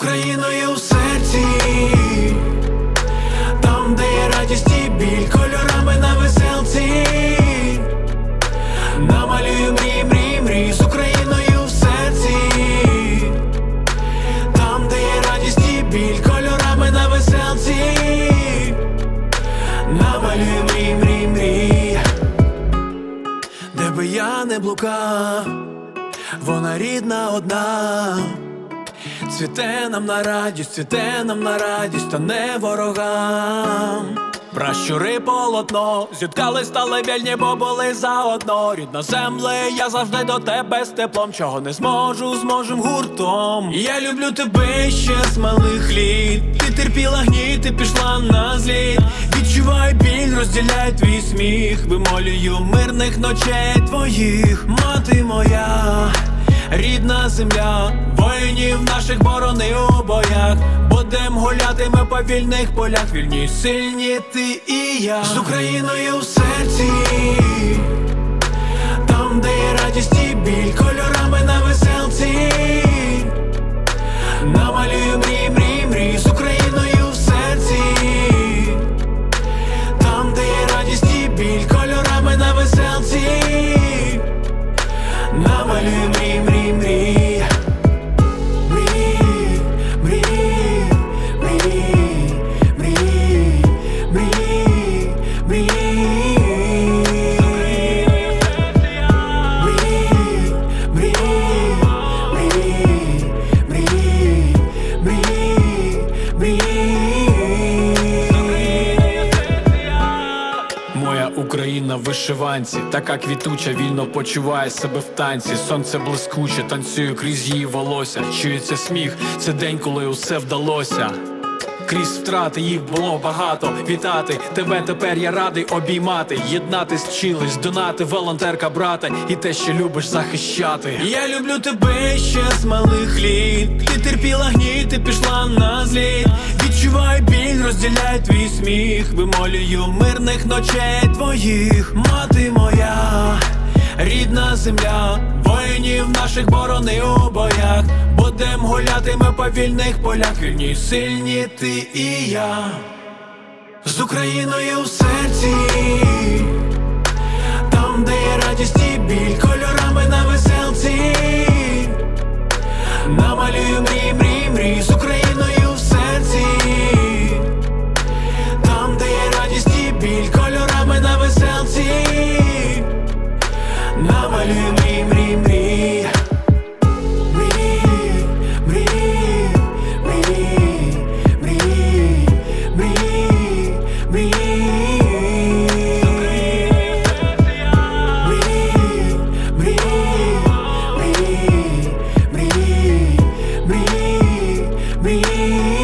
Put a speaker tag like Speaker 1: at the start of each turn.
Speaker 1: Україною в серці, там, де є радість і біль, кольорами на веселці. Намалюю мрії, мрії, мрії з Україною в серці, там, де є радість і біль, кольорами на веселці. Намалюю мрії, мрії, мрії. Де би я не блукав, вона рідна одна. Цвіте нам на радість, цвіте нам на радість, та не ворогам. Пращури полотно, зіткались стали вільні, бо були заодно. Рідна земле, я завжди до тебе з теплом. Чого не зможу, зможем гуртом. Я люблю тебе ще з малих літ. Ти терпіла гніт, ти пішла на зліт. Відчуваю біль, розділяй твій сміх. Вимолюю мирних ночей твоїх. Мати моя, рідна земля, воїнів наших борони у боях. Будем гуляти ми по вільних полях, вільні, сильні ти і я. З Україною в серці, там, де є радість і біль, кольорами на веселці. Намалюю мрії, мрії, мрії з Україною в серці, там, де є радість і біль, кольорами на веселці. Намалюю мрії, мрії, мрії. Моя Україна в вишиванці, така квітуча, вільно почуває себе в танці. Сонце блискуче, танцює крізь її волосся. Чується сміх, це день, коли усе вдалося. Крізь втрати їх було багато. Вітати тебе тепер я радий обіймати. Єднатись вчились, донати, волонтерка, брата. І те, що любиш захищати. Я люблю тебе ще з малих літ. Ти терпіла гніт, ти пішла на зліт. Відчуваю біль, розділяй твій сміх. Вимолюю мирних ночей твоїх. Мати моя, рідна земля, воїнів наших борони у боях. Будем гуляти ми по вільних полях, вільні, сильні ти і я. З Україною в серці, там, де є радість і біль, кольорами на веселці. Намалюю мрії, мрії, мрії з Україною в серці, там, де є радість і біль, кольорами на веселці. Намалюю мрії, мрії, мрії. Me